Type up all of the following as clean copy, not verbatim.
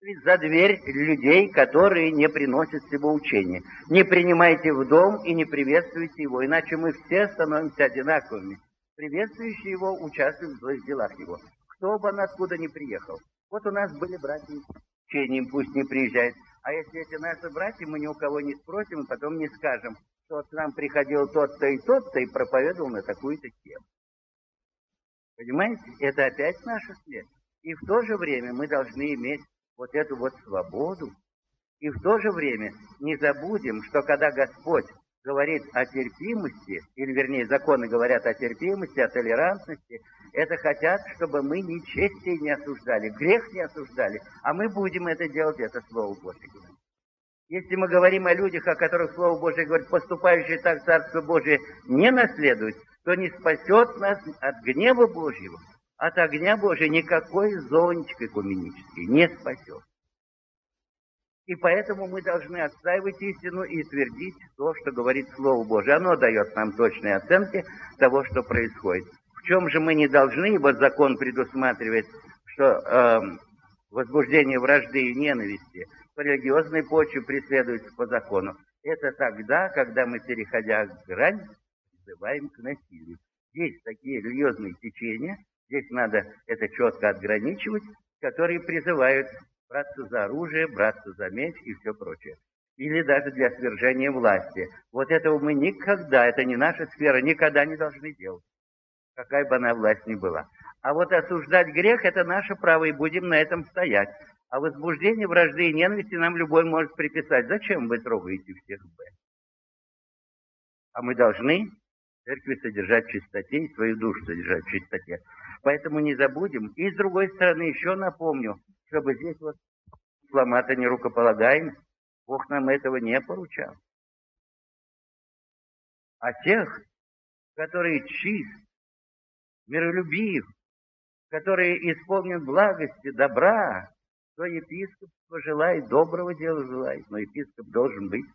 за дверь людей, которые не приносят с его учения. Не принимайте в дом и не приветствуйте его, иначе мы все становимся одинаковыми. Приветствующие его участвуют в злых делах его. Кто бы он откуда ни приехал. Вот у нас были братья с учением, пусть не приезжают. А если эти наши братья, мы ни у кого не спросим и потом не скажем, что к нам приходил тот-то и проповедовал на такую-то тему. Понимаете? Это опять наша смерть. И в то же время мы должны иметь вот эту вот свободу. И в то же время не забудем, что когда Господь говорит о терпимости, или вернее законы говорят о терпимости, о толерантности, это хотят, чтобы мы нечестие не осуждали, грех не осуждали, а мы будем это делать, это Слово Божие говорит. Если мы говорим о людях, о которых Слово Божие говорит, поступающие так Царство Божие не наследуют, то не спасет нас от гнева Божьего, от огня Божьего никакой зонтик экуменический не спасет. И поэтому мы должны отстаивать истину и твердить то, что говорит Слово Божие. Оно дает нам точные оценки того, что происходит. В чем же мы не должны, ибо закон предусматривает, что возбуждение вражды и ненависти по религиозной почве преследуется по закону. Это тогда, когда мы, переходя грань, призываем к насилию. Есть такие религиозные течения, здесь надо это четко отграничивать, которые призывают браться за оружие, браться за меч и все прочее. Или даже для свержения власти. Вот этого мы никогда, это не наша сфера, никогда не должны делать, какая бы она власть ни была. А вот осуждать грех – это наше право, и будем на этом стоять. А возбуждение вражды и ненависти нам любой может приписать. Зачем вы трогаете всех Б? А мы должны церкви содержать в чистоте и свою душу содержать в чистоте. Поэтому не забудем. И с другой стороны еще напомню, чтобы здесь вот сломато не рукополагаем, Бог нам этого не поручал. А тех, которые чист, миролюбив, которые исполнен благости, добра, то епископство желает, доброго дела желает, но епископ должен быть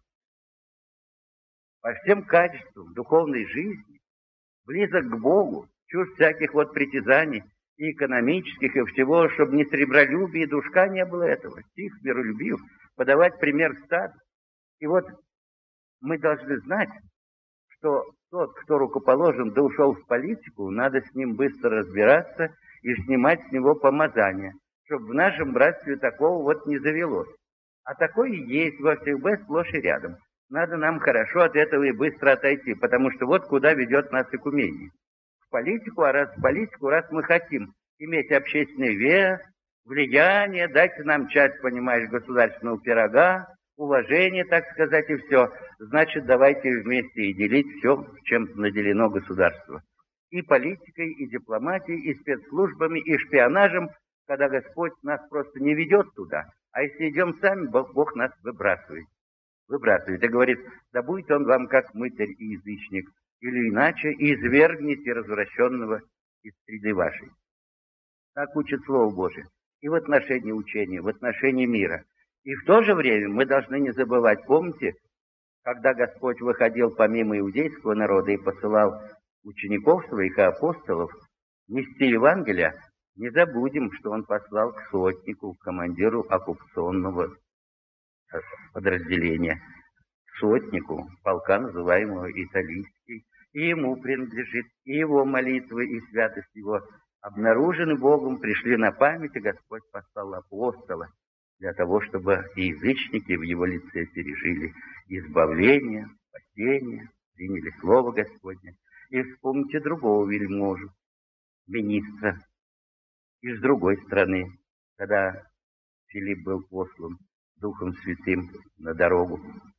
по всем качествам духовной жизни, близок к Богу, чужд всяких вот притязаний, и экономических, и всего, чтобы ни сребролюбия, и душка не было этого. Тих, миролюбив, подавать пример стаду. И вот мы должны знать, что тот, кто рукоположен, да ушел в политику, надо с ним быстро разбираться и снимать с него помазание, чтобы в нашем братстве такого вот не завелось. А такое есть во всех Б сплошь и рядом. Надо нам хорошо от этого и быстро отойти, потому что вот куда ведет нас экумения. Политику, а раз в политику, раз мы хотим иметь общественный вес, влияние, дайте нам часть, понимаешь, государственного пирога, уважение, так сказать, и все. Значит, давайте вместе и делить все, чем наделено государство. И политикой, и дипломатией, и спецслужбами, и шпионажем, когда Господь нас просто не ведет туда. А если идем сами, Бог нас выбрасывает. Выбрасывает и говорит, да будет он вам как мытарь и язычник, или иначе извергните развращенного из среды вашей. Так учит Слово Божие. И в отношении учения, в отношении мира. И в то же время мы должны не забывать, помните, когда Господь выходил помимо иудейского народа и посылал учеников своих и апостолов нести Евангелие, не забудем, что Он послал к сотнику, к командиру оккупационного подразделения, к сотнику полка, называемого Италийский. И ему принадлежит, и его молитвы, и святость его обнаружены Богом, пришли на память, и Господь послал апостола для того, чтобы и язычники в его лице пережили избавление, спасение, приняли Слово Господне. И вспомните другого вельможу, министра, из другой страны, когда Филипп был послан Духом Святым на дорогу.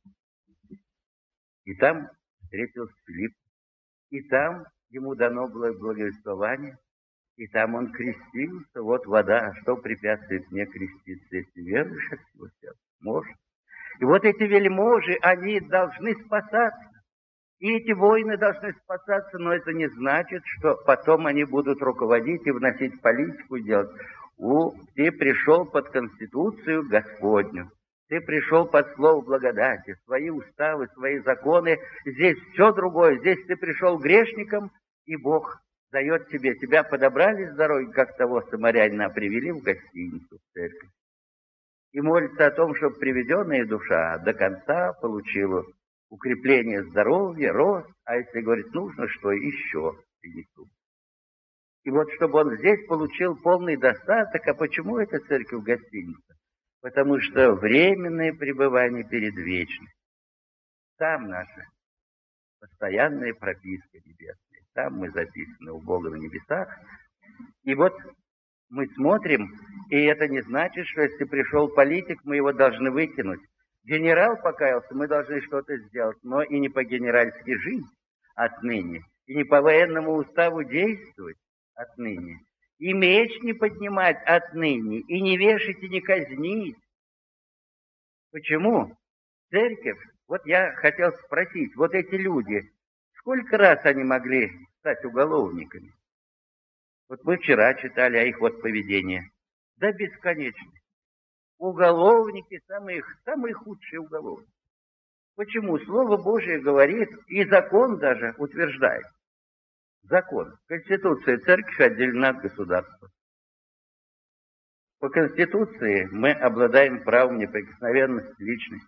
И там встретился Филипп. И там ему дано было благовествование, и там он крестился. Вот вода, что препятствует мне креститься, если веруешь от всего сердца? Может. И вот эти вельможи, они должны спасаться. И эти воины должны спасаться, но это не значит, что потом они будут руководить и вносить политику и делать. Ты пришел под Конституцию Господню. Ты пришел под слово благодати, свои уставы, свои законы. Здесь все другое. Здесь ты пришел грешником, и Бог дает тебе. Тебя подобрали с дороги, как того самарянина привели в гостиницу, в церковь. и молится о том, чтобы приведенная душа до конца получила укрепление здоровья, рост, а если, говорит, нужно, что еще принесу. И вот чтобы он здесь получил полный достаток, а почему это церковь-гостиница? Потому что временное пребывание перед вечным. Там наша постоянная прописка небесная. Там мы записаны у Бога на небесах. И вот мы смотрим, и это не значит, что если пришел политик, мы его должны выкинуть. Генерал покаялся, мы должны что-то сделать, но и не по-генеральски жить отныне, и не по военному уставу действовать отныне, и меч не поднимать отныне, и не вешать, и не казнить. Почему? Церковь, вот я хотел спросить, вот эти люди, сколько раз они могли стать уголовниками? Вот мы вчера читали о их вот поведении. Да бесконечно. Уголовники, самые худшие уголовники. Почему? Слово Божие говорит, и закон даже утверждает. Закон. Конституция церковь отделена от государства. По Конституции мы обладаем правом неприкосновенности личности,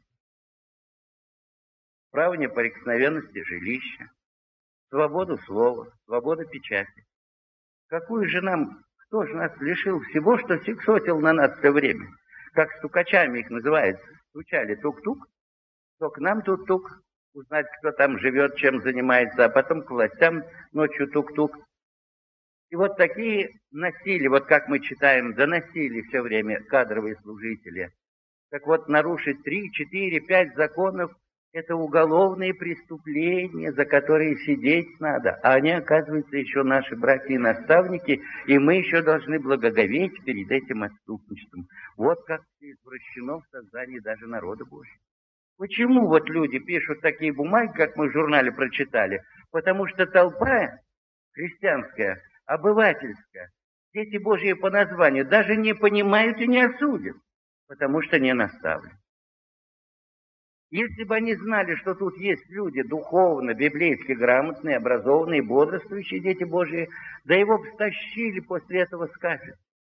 право неприкосновенности жилища, свободу слова, свободу печати. Какую же нам, кто же нас лишил всего, что сексотил на нас все время? Как стукачами их называют, стучали тук-тук, то к нам тук-тук, узнать, кто там живет, чем занимается, а потом к властям ночью тук-тук. И вот такие носили, вот как мы читаем, доносили все время кадровые служители. Так вот, нарушить 3, 4, 5 законов – это уголовные преступления, за которые сидеть надо. А они, оказывается, еще наши братья и наставники, и мы еще должны благоговеть перед этим отступничеством. Вот как извращено в создании даже народа Божьего. Почему вот люди пишут такие бумаги, как мы в журнале прочитали? Потому что толпа христианская, обывательская, дети Божьи по названию, даже не понимают и не осудят, потому что не наставлены. Если бы они знали, что тут есть люди духовно, библейски грамотные, образованные, бодрствующие дети Божьи, да его бы стащили после этого с кафедры.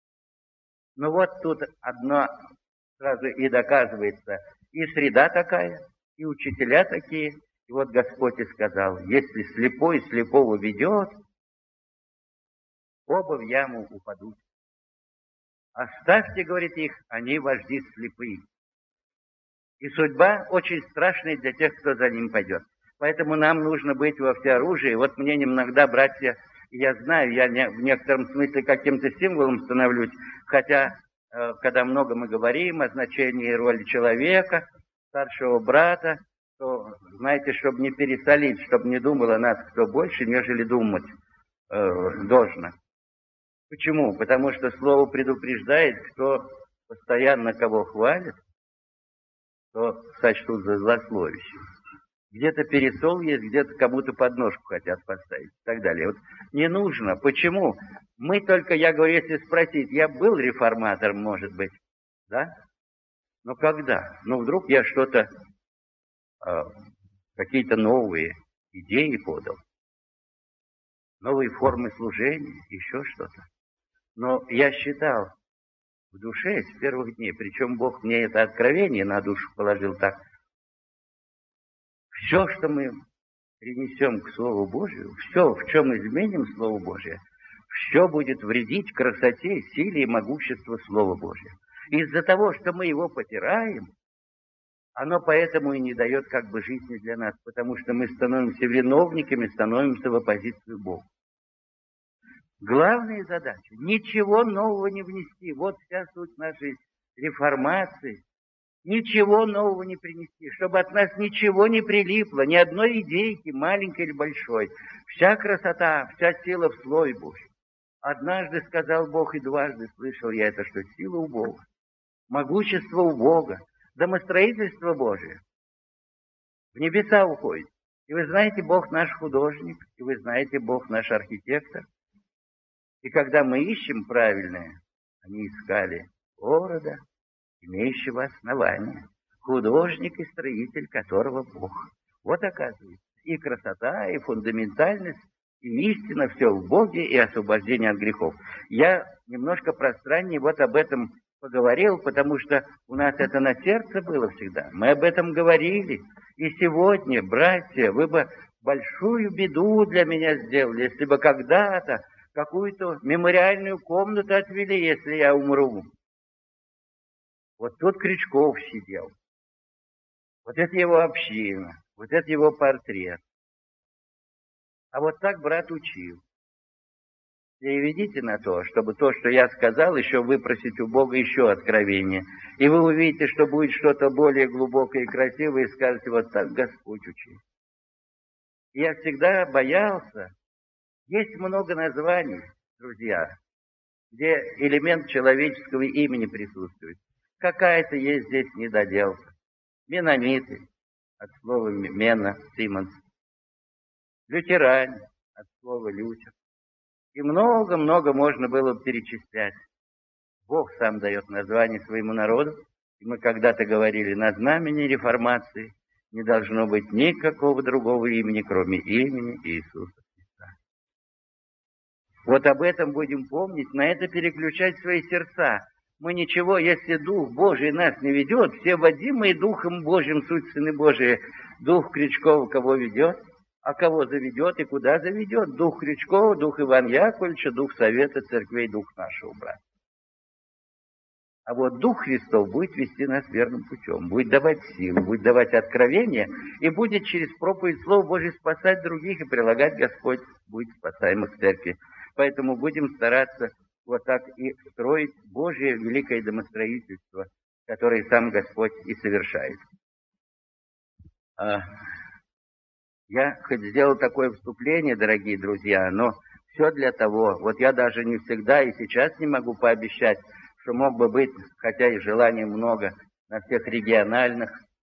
Но вот тут одно сразу и доказывается, и среда такая, и учителя такие. И вот Господь и сказал, если слепой слепого ведет, оба в яму упадут. Оставьте, говорит их, они вожди слепые. И судьба очень страшная для тех, кто за ним пойдет. Поэтому нам нужно быть во всеоружии. Вот мне иногда, братья, я знаю, я в некотором смысле каким-то символом становлюсь, хотя, когда много мы говорим о значении и роли человека, старшего брата, то, знаете, чтобы не пересолить, чтобы не думал о нас кто больше, нежели думать должно. Почему? Потому что Слово предупреждает, кто постоянно кого хвалит, то сочтут за злословящим. Где-то пересол есть, где-то кому-то подножку хотят поставить и так далее. Вот не нужно. Почему? Мы только, я говорю, если спросить, я был реформатором, может быть, да? Но когда? Ну, вдруг я что-то, какие-то новые идеи подал, новые формы служения, еще что-то. Но я считал в душе с первых дней, причем Бог мне это откровение на душу положил так, все, что мы принесем к Слову Божию, все, в чем изменим Слово Божие, все будет вредить красоте, силе и могуществу Слова Божия. Из-за того, что мы его потираем, оно поэтому и не дает как бы жизни для нас, потому что мы становимся виновниками, становимся в оппозицию Богу. Главная задача – ничего нового не внести. Вот вся суть нашей реформации. Ничего нового не принести, чтобы от нас ничего не прилипло, ни одной идейки, маленькой или большой. Вся красота, вся сила в Слове Божьем. Однажды сказал Бог, и дважды слышал я это, что сила у Бога, могущество у Бога, домостроительство Божие в небеса уходит. И вы знаете, Бог наш художник, и вы знаете, Бог наш архитектор. И когда мы ищем правильное, они искали города, имеющего основания, художник и строитель которого Бог. Вот оказывается, и красота, и фундаментальность, и истина, все в Боге, и освобождение от грехов. Я немножко пространнее вот об этом поговорил, потому что у нас это на сердце было всегда. Мы об этом говорили. И сегодня, братья, вы бы большую беду для меня сделали, если бы когда-то какую-то мемориальную комнату отвели, если я умру. Вот тут Крючков сидел. Вот это его община, вот это его портрет. А вот так брат учил. Переведите на то, чтобы то, что я сказал, еще выпросить у Бога еще откровение. И вы увидите, что будет что-то более глубокое и красивое, и скажете, вот так Господь учил. Я всегда боялся. Есть много названий, друзья, где элемент человеческого имени присутствует. Какая-то есть здесь недоделка. Менониты, от слова мена, Симонс. Лютеране, от слова лютер. И много-много можно было бы перечислять. Бог сам дает название своему народу. И мы когда-то говорили, на знамени реформации не должно быть никакого другого имени, кроме имени Иисуса Христа. Вот об этом будем помнить, на это переключать свои сердца. Мы ничего, если Дух Божий нас не ведет, все водимые Духом Божьим, суть Сыны Божии, Дух Крючкова кого ведет? А кого заведет и куда заведет? Дух Крючкова, дух Ивана Яковлевича, дух Совета Церквей, дух нашего брата. А вот Дух Христов будет вести нас верным путем, будет давать силу, будет давать откровение, и будет через проповедь Слова Божьего спасать других, и прилагать Господь будет спасаемых в церкви. Поэтому будем стараться вот так и строить Божье великое домостроительство, которое сам Господь и совершает. Я хоть сделал такое вступление, дорогие друзья, но все для того. Вот я даже не всегда и сейчас не могу пообещать, что мог бы быть, хотя и желаний много, на всех региональных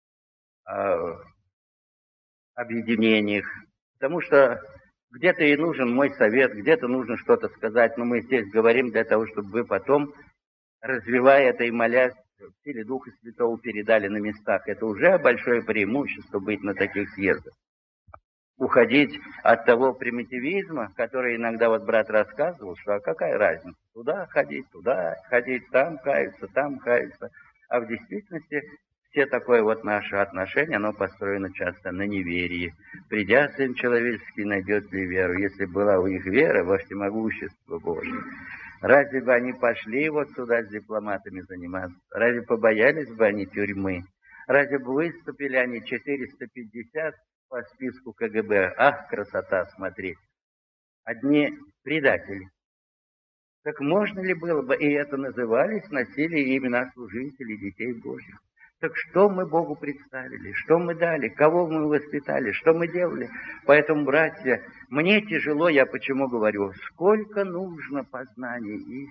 объединениях. Потому что где-то и нужен мой совет, где-то нужно что-то сказать, но мы здесь говорим для того, чтобы вы потом, развивая это и молясь, в силе Духа Святого передали на местах. Это уже большое преимущество быть на таких съездах. Уходить от того примитивизма, который иногда вот брат рассказывал, что а какая разница, туда ходить, там каяться. А в действительности все такое вот наше отношение, оно построено часто на неверии. Придя, Сын Человеческий найдет ли веру, если была у них вера во всемогущество Божие? Разве бы они пошли вот сюда с дипломатами заниматься? Разве побоялись бы они тюрьмы? Разве бы выступили они 450 по списку КГБ? Ах, красота, смотреть. Одни предатели. Так можно ли было бы, и это назывались, носили имена служителей, детей Божьих? Так что мы Богу представили, что мы дали, кого мы воспитали, что мы делали? Поэтому, братья, мне тяжело, я почему говорю, сколько нужно познаний истины.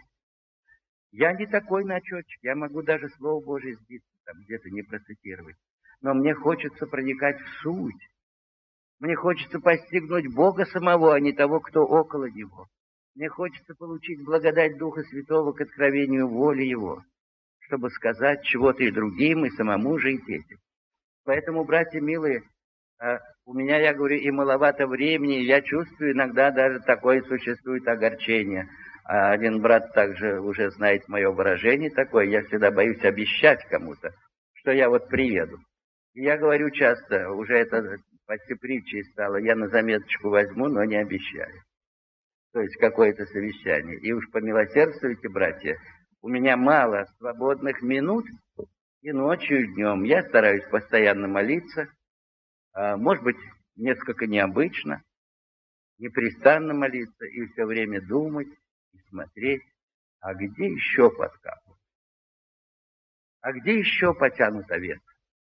Я не такой начетчик, я могу даже Слово Божие сбиться, там где-то не процитировать. Но мне хочется проникать в суть. Мне хочется постигнуть Бога самого, а не того, кто около Него. Мне хочется получить благодать Духа Святого к откровению воли Его, чтобы сказать чего-то и другим, и самому же, и детям. Поэтому, братья милые, у меня, я говорю, и маловато времени, я чувствую иногда даже такое существует огорчение. А один брат также уже знает мое выражение такое, я всегда боюсь обещать кому-то, что я вот приеду. И я говорю часто, уже это почти притчей стало, я на заметочку возьму, но не обещаю. То есть какое-то совещание. И уж помилосердствуйте, братья, у меня мало свободных минут, и ночью, и днем. Я стараюсь постоянно молиться, может быть, несколько необычно, непрестанно молиться и все время думать и смотреть, а где еще подкапывать? А где еще потянут овец?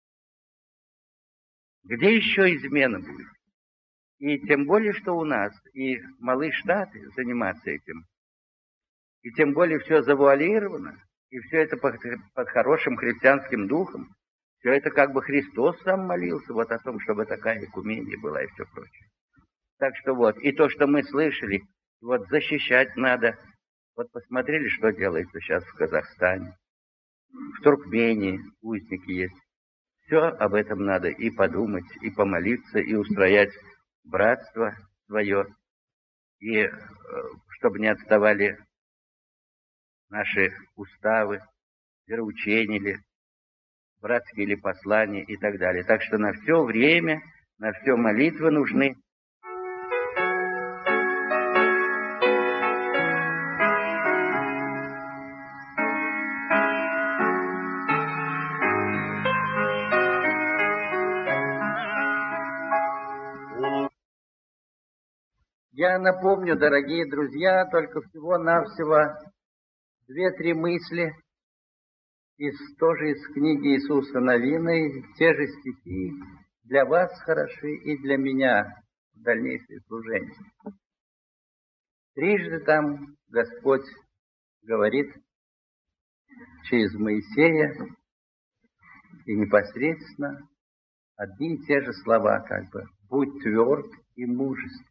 Где еще измена будет? И тем более, что у нас и малые штаты заниматься этим. И тем более все завуалировано, и все это под хорошим христианским духом. Все это как бы Христос сам молился вот о том, чтобы такая экумения была и все прочее. Так что вот, и то, что мы слышали, вот защищать надо. Вот посмотрели, что делается сейчас в Казахстане. В Туркмении узники есть. Все об этом надо и подумать, и помолиться, и устроять братство свое, и чтобы не отставали наши уставы, вероучения ли, братские ли послания и так далее. Так что на все время, на все молитвы нужны. Я напомню, дорогие друзья, только всего-навсего 2-3 мысли тоже из книги Иисуса Навина, те же стихи для вас хороши и для меня в дальнейшее служение. Трижды там Господь говорит через Моисея и непосредственно одни и те же слова, будь тверд и мужественен.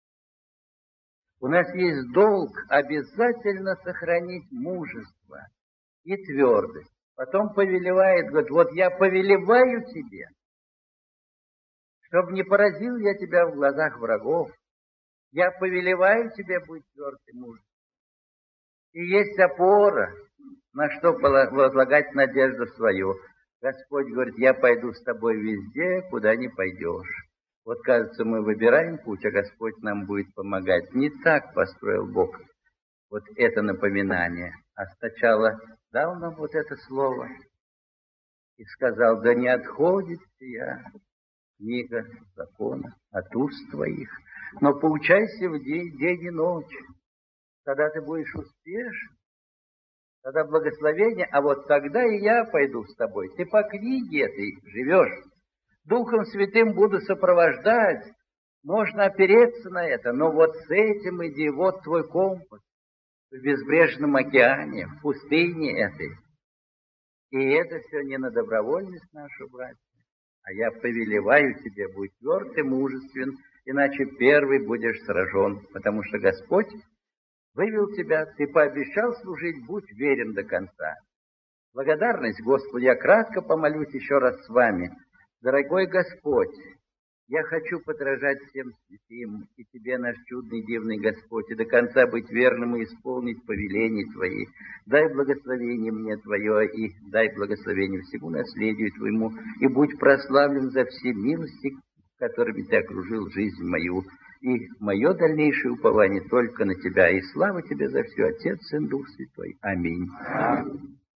У нас есть долг обязательно сохранить мужество и твердость. Потом повелевает, говорит, вот я повелеваю тебе, чтобы не поразил я тебя в глазах врагов. Я повелеваю тебе быть тверд и мужественным. И есть опора, на что возлагать надежду свою. Господь говорит, я пойду с тобой везде, куда не пойдешь. Вот, кажется, мы выбираем путь, а Господь нам будет помогать. Не так построил Бог вот это напоминание. А сначала дал нам вот это слово и сказал, да не отходит сия книга закона от уст твоих, но поучайся в день и ночь. Тогда ты будешь успешен, тогда благословение, а вот тогда и я пойду с тобой. Ты по книге этой живешь. Духом Святым буду сопровождать. Можно опереться на это, но вот с этим иди, вот твой компас в безбрежном океане, в пустыне этой. И это все не на добровольность нашу, братья, а я повелеваю тебе, будь тверд и мужествен, иначе первый будешь сражен, потому что Господь вывел тебя, ты пообещал служить, будь верен до конца. Благодарность Господу, я кратко помолюсь еще раз с вами. Дорогой Господь, я хочу подражать всем святым, и Тебе, наш чудный, дивный Господь, и до конца быть верным и исполнить повеления Твои. Дай благословение мне Твое, и дай благословение всему наследию Твоему, и будь прославлен за все милости, которыми Ты окружил жизнь мою, и мое дальнейшее упование только на Тебя, и слава Тебе за все, Отец, Сын, Дух Святой. Аминь.